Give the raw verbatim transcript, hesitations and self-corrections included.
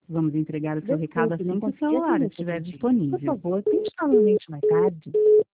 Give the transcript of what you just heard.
Vamos entregar o seu recado Desculpe, não assim que o consegui celular atender seu estiver pedido. Por disponível. favor, tente novamente mais tarde.